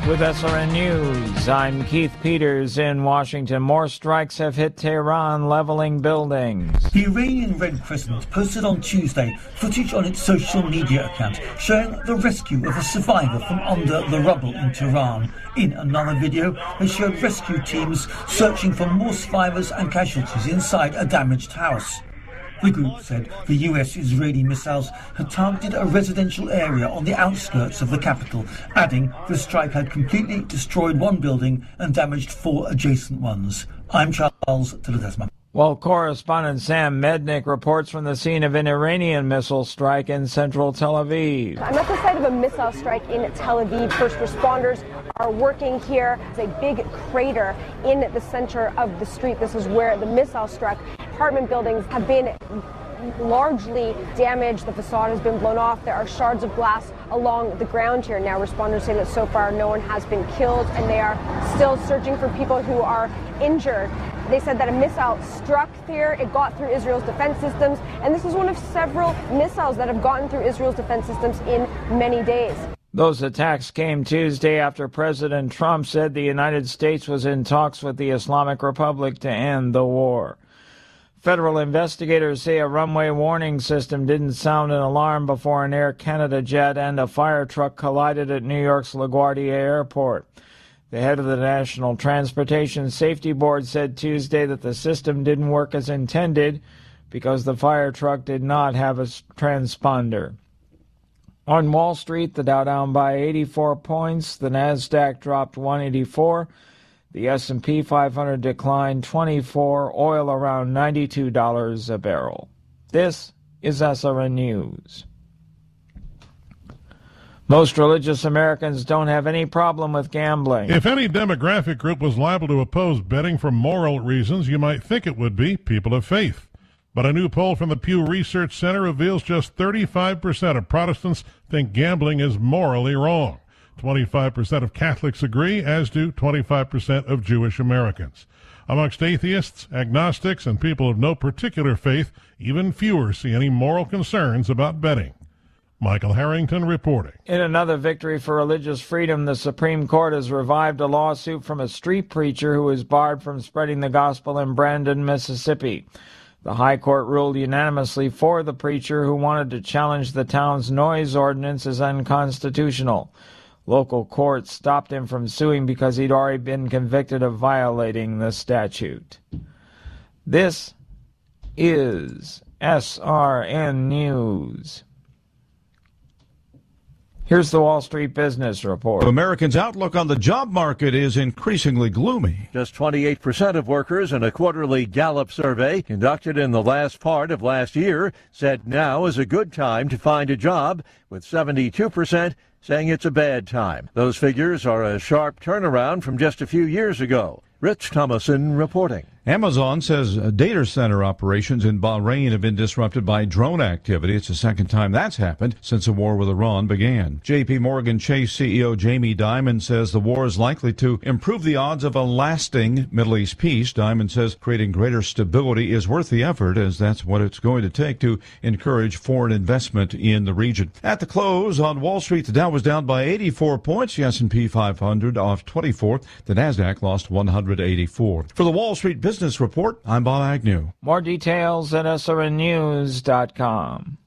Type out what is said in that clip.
With SRN News, I'm Keith Peters in Washington. More strikes have hit Tehran, leveling buildings. The Iranian Red Crescent posted on Tuesday footage on its social media account showing the rescue of a survivor from under the rubble in Tehran. In another video, they showed rescue teams searching for more survivors and casualties inside a damaged house. The group said the US-Israeli missiles had targeted a residential area on the outskirts of the capital, adding the strike had completely destroyed one building and damaged 4 adjacent ones. I'm Charles de Ledesma. Well, correspondent Sam Mednick reports from the scene of an Iranian missile strike in central Tel Aviv. I'm at the site of a missile strike in Tel Aviv. First responders are working here. There's a big crater in the center of the street. This is where the missile struck. Apartment buildings have been largely damaged. The facade has been blown off. There are shards of glass along the ground here. Now responders say that so far no one has been killed and they are still searching for people who are injured. They said that a missile struck here. It got through Israel's defense systems, and this is one of several missiles that have gotten through Israel's defense systems in many days. Those attacks came Tuesday after President Trump said the United States was in talks with the Islamic Republic to end the war. Federal investigators say a runway warning system didn't sound an alarm before an Air Canada jet and a fire truck collided at New York's LaGuardia Airport. The head of the National Transportation Safety Board said Tuesday that the system didn't work as intended because the fire truck did not have a transponder. On Wall Street, the Dow down by 84 points, the Nasdaq dropped 184, the S&P 500 declined 24, oil around $92 a barrel. This is SRN News. Most religious Americans don't have any problem with gambling. If any demographic group was liable to oppose betting for moral reasons, you might think it would be people of faith. But a new poll from the Pew Research Center reveals just 35% of Protestants think gambling is morally wrong. 25% of Catholics agree, as do 25% of Jewish Americans. Amongst atheists, agnostics, and people of no particular faith, even fewer see any moral concerns about betting. Michael Harrington reporting. In another victory for religious freedom, the Supreme Court has revived a lawsuit from a street preacher who was barred from spreading the gospel in Brandon, Mississippi. The High Court ruled unanimously for the preacher who wanted to challenge the town's noise ordinance as unconstitutional. Local courts stopped him from suing because he'd already been convicted of violating the statute. This is SRN News. Here's the Wall Street Business Report. Americans' outlook on the job market is increasingly gloomy. Just 28% of workers in a quarterly Gallup survey conducted in the last part of last year said now is a good time to find a job, with 72% saying it's a bad time. Those figures are a sharp turnaround from just a few years ago. Rich Thomason reporting. Amazon says data center operations in Bahrain have been disrupted by drone activity. It's the second time that's happened since the war with Iran began. J.P. Morgan Chase CEO Jamie Dimon says the war is likely to improve the odds of a lasting Middle East peace. Dimon says creating greater stability is worth the effort, as that's what it's going to take to encourage foreign investment in the region. At the close on Wall Street, the Dow was down by 84 points. The S&P 500 off 24. The Nasdaq lost 184. For the Wall Street Business Report, I'm Bob Agnew. More details at srnnews.com.